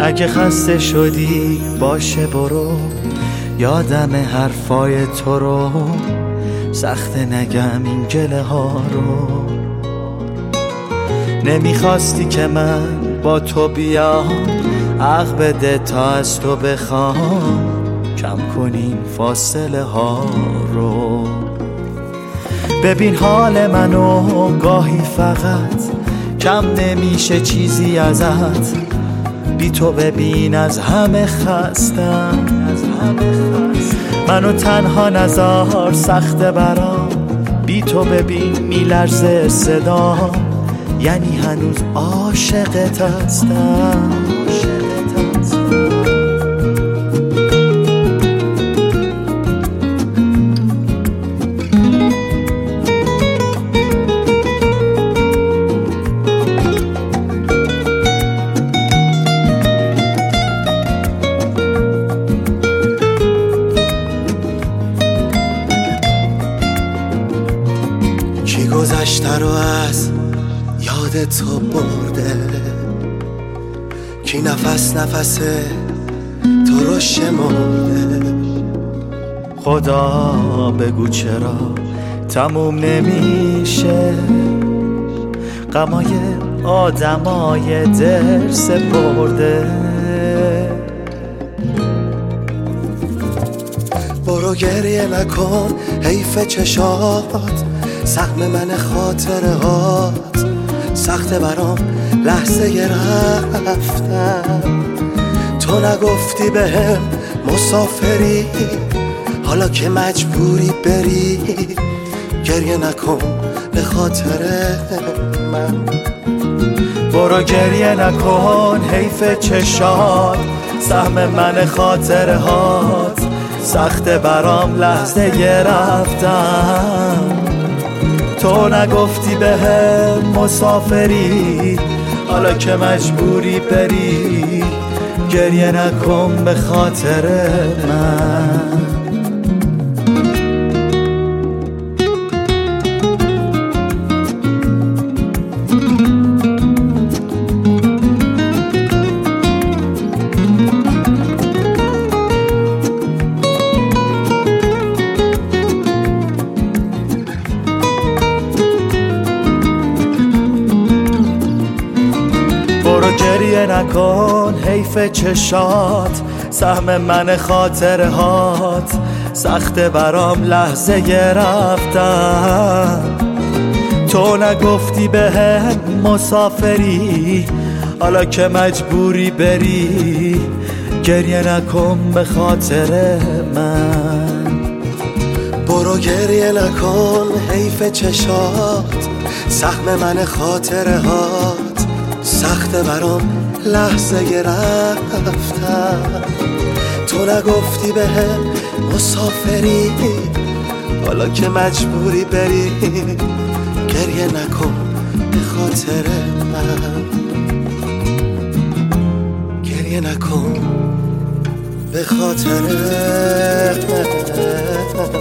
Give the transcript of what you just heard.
اگه خسته شدی باشه برو، یادم حرفای تو رو، سخت نگم این گله ها رو. نمیخواستی که من با تو بیام، حق بده تا از تو بخوام، کم کنین فاصله ها رو. ببین حال منو گاهی فقط کم نمیشه چیزی ازت، بی تو ببین از همه خستم. منو تنها نذار سخته برام، بی تو ببین میلرزه صدام، یعنی هنوز عاشقت هستم. کی گذشته رو از یاد تو برده، کی نفس نفس تو رو شمرده. خدا بگو چرا تموم نمیشه، غمای آدمای دل سپرده. برو گریه نکن حیف چشات، سهم من خاطرهات، سخته برام لحظه رفتن. تو نگفتی بهم مسافری، حالا که مجبوری بری، گریه نکن به خاطر من. برو گریه نکن حیف چشات، سهم من خاطرهات، سخته برام لحظه رفتن. تو نگفتی بهم مسافری، حالا که مجبوری بری، گریه نکن به خاطر من. برو گریه نکن حیف چشات، سهم من خاطرهات، سخته برام لحظه رفتن. تو نگفتی بهم مسافری، حالا که مجبوری بری، گریه نکن به خاطر من. برو گریه نکن حیف چشات، سهم من خاطرهات، سخته برام لحظه رفتن. تو نگفتی بهم مسافری، حالا که مجبوری بری، گریه نکن به خاطر من. گریه نکن به خاطر من.